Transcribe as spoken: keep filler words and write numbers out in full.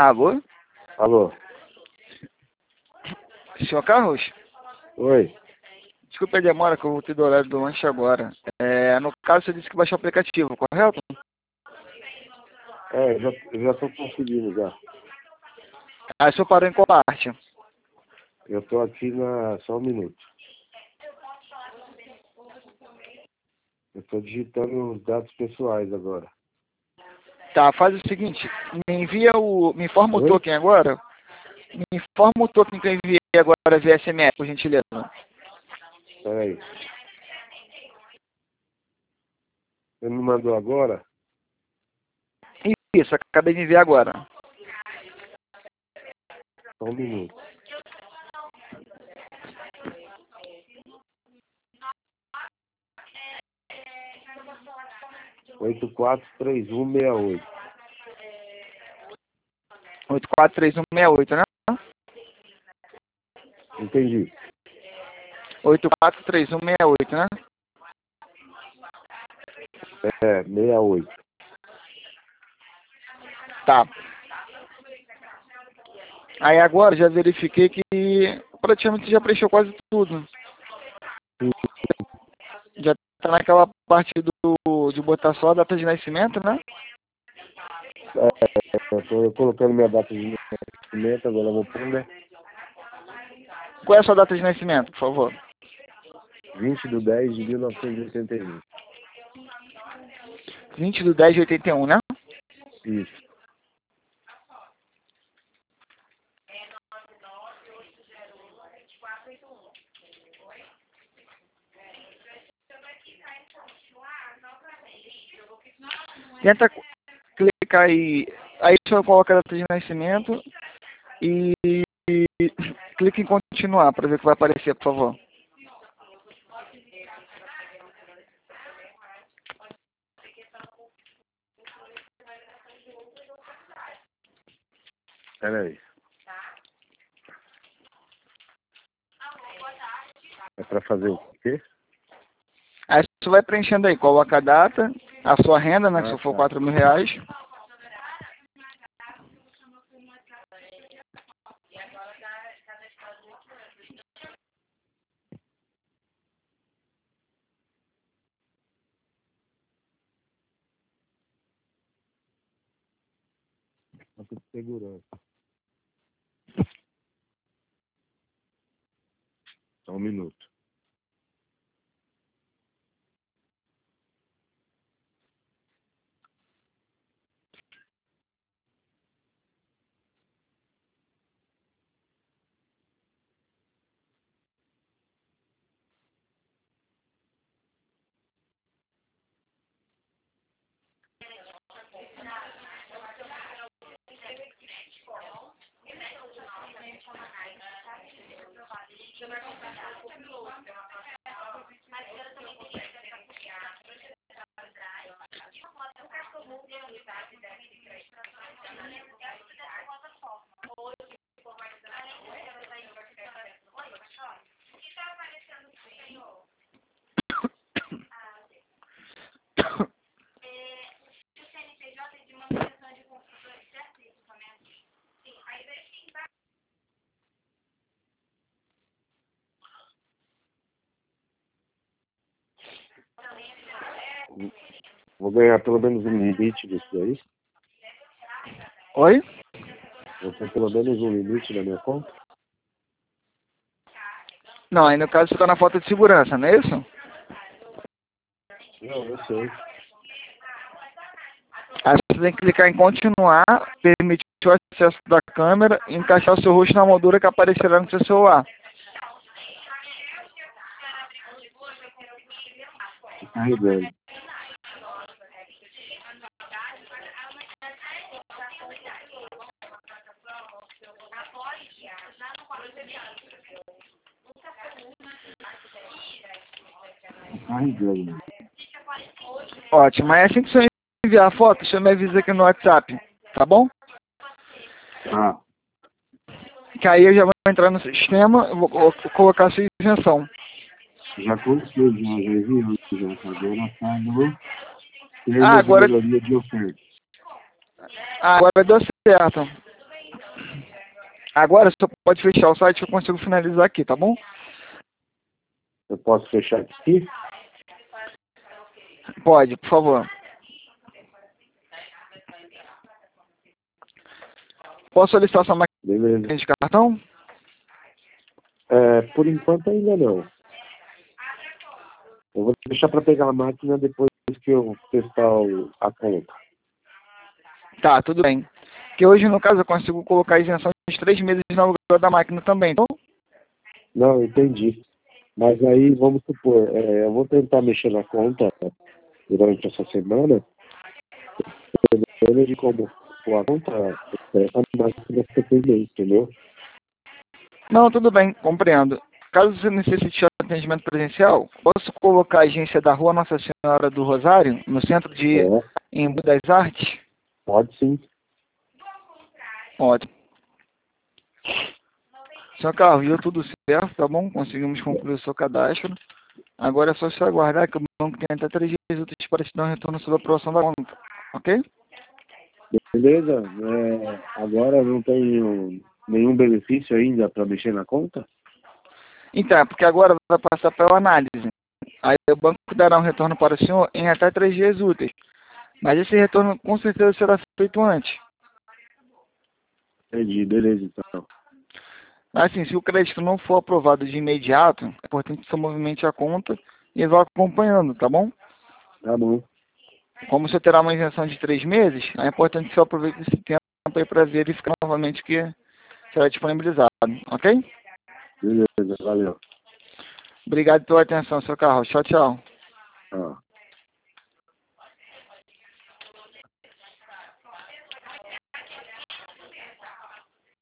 Alô? Alô? Senhor Carlos? Oi. Desculpa a demora, que eu vou ter do horário do lanche agora. É, no caso, você disse que baixou o aplicativo, correto? É, já, já tô conseguindo já. Aí o senhor parou em qual parte? Eu tô aqui na... Só um minuto. Eu tô digitando os dados pessoais agora. Tá, faz o seguinte, me envia o... Me informa o Oi? token agora. Me informa o token que eu enviei agora via S M S, por gentileza. Peraí. Você me mandou agora? Isso, acabei de enviar agora. Só um minuto. oito quatro três um seis oito. oito quatro três um seis oito, né? Entendi. oito quatro três um seis oito, né? É, seis oito. Tá. Aí agora já verifiquei que praticamente já preencheu quase tudo. Já tá naquela parte do, de botar só a data de nascimento, né? É, eu tô colocando minha data de nascimento, agora eu vou pôr, né? Qual é a sua data de nascimento, por favor? vinte de dez de mil novecentos e oitenta e um. vinte de dez de oitenta e um, né? Isso. Tenta clicar aí. Aí o senhor coloca a data de nascimento e, e clica em continuar para ver o que vai aparecer, por favor. Peraí. É pra fazer o quê? Aí você vai preenchendo aí, coloca a data, a sua renda, né? Que Ah, se for tá. quatro mil reais. Tá tudo segurança. Só um minuto. Vou ganhar pelo menos um limite disso daí. Oi? Vou ter pelo menos um limite na minha conta. Não, aí no caso você está na foto de segurança, não é isso? Não, eu sei. Aí você tem que clicar em continuar, permitir o acesso da câmera e encaixar o seu rosto na moldura que aparecerá no seu celular. Tô carregando. Carregando. Ótimo, aí assim que você enviar a foto, você me avisa aqui no WhatsApp, tá bom? Ah, Que aí eu já vou entrar no sistema, eu vou vou colocar a sua isenção. já aconteceu, já, já enviou, já. Agora tá no Ah, termos de agora, melhoria de oferta. ah, agora deu certo. Agora você pode fechar o site que eu consigo finalizar aqui, tá bom? Eu posso fechar aqui? Pode, por favor. Posso solicitar sua Beleza. máquina de cartão? É, por enquanto ainda não. Eu vou deixar para pegar a máquina depois que eu testar o, a conta. Tá, tudo bem. Que hoje, no caso, eu consigo colocar a isenção de três meses no lugar da máquina também, então? Não, entendi. Mas aí, vamos supor, é, eu vou tentar mexer na conta durante essa semana, dependendo de como for a conta, essa máquina fica pendente, entendeu? Não, tudo bem, compreendo. Caso você necessite de atendimento presencial, posso colocar a agência da Rua Nossa Senhora do Rosário, no centro de É, Embu das Artes? pode sim. Ótimo. Seu carro, deu tudo certo, tá bom? Conseguimos concluir o seu cadastro. Agora é só você aguardar que o banco tem até três dias úteis para te dar um retorno sobre a aprovação da conta, ok? Beleza? É, agora não tenho nenhum benefício ainda para mexer na conta? Então, é porque agora vai passar pela análise. Aí o banco dará um retorno para o senhor em até três dias úteis. Mas esse retorno com certeza será feito antes. Entendi, beleza então. Assim, se o crédito não for aprovado de imediato, é importante que você movimente a conta e vá acompanhando, tá bom? Tá bom. Como você terá uma isenção de três meses, é importante que você aproveite esse tempo aí para verificar novamente que será disponibilizado, ok? Beleza, valeu. Obrigado pela atenção, seu carro. Tchau, tchau. Tchau.